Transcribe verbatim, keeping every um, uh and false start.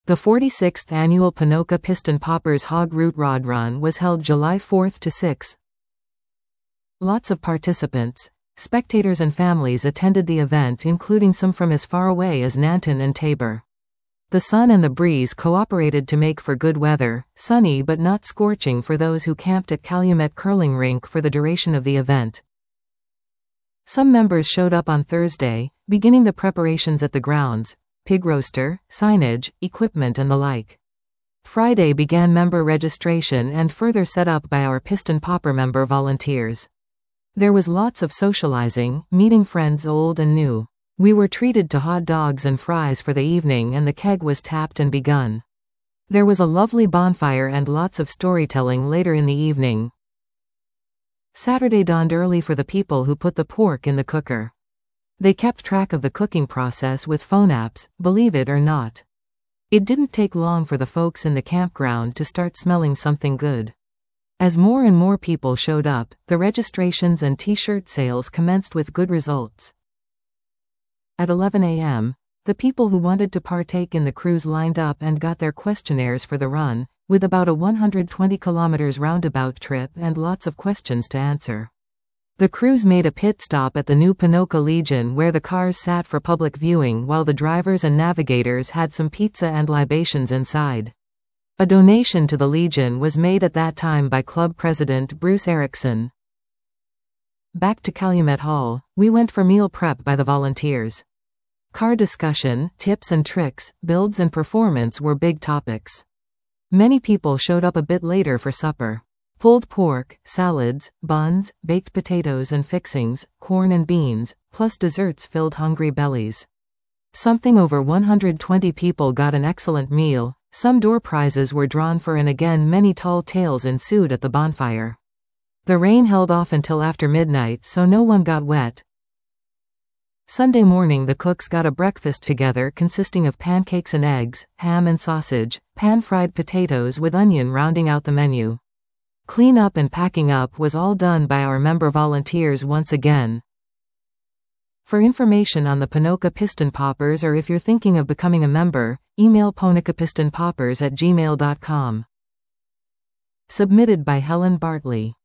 The forty-sixth annual Ponoka Piston Poppers Hog Root Rod Run was held July fourth to sixth. Lots of participants, spectators and families attended the event, including some from as far away as Nanton and Tabor. The sun and the breeze cooperated to make for good weather, sunny but not scorching for those who camped at Calumet Curling Rink for the duration of the event. Some members showed up on Thursday, beginning the preparations at the grounds, pig roaster, signage, equipment and the like. Friday began member registration and further set up by our Piston Popper member volunteers. There was lots of socializing, meeting friends old and new. We were treated to hot dogs and fries for the evening and the keg was tapped and begun. There was a lovely bonfire and lots of storytelling later in the evening. Saturday dawned early for the people who put the pork in the cooker. They kept track of the cooking process with phone apps, believe it or not. It didn't take long for the folks in the campground to start smelling something good. As more and more people showed up, the registrations and t-shirt sales commenced with good results. At eleven a m, the people who wanted to partake in the cruise lined up and got their questionnaires for the run, with about a one hundred twenty kilometers roundabout trip and lots of questions to answer. The crews made a pit stop at the new Ponoka Legion where the cars sat for public viewing while the drivers and navigators had some pizza and libations inside. A donation to the Legion was made at that time by club president Bruce Erickson. Back to Calumet Hall, we went for meal prep by the volunteers. Car discussion, tips and tricks, builds and performance were big topics. Many people showed up a bit later for supper. Pulled pork, salads, buns, baked potatoes and fixings, corn and beans, plus desserts filled hungry bellies. Something over one hundred twenty people got an excellent meal. Some door prizes were drawn for and again many tall tales ensued at the bonfire. The rain held off until after midnight so no one got wet. Sunday morning the cooks got a breakfast together consisting of pancakes and eggs, ham and sausage, pan-fried potatoes with onion rounding out the menu. Clean up and packing up was all done by our member volunteers once again. For information on the Ponoka Piston Poppers or if you're thinking of becoming a member, email ponokapistonpoppers at gmail dot com. Submitted by Helen Bartley.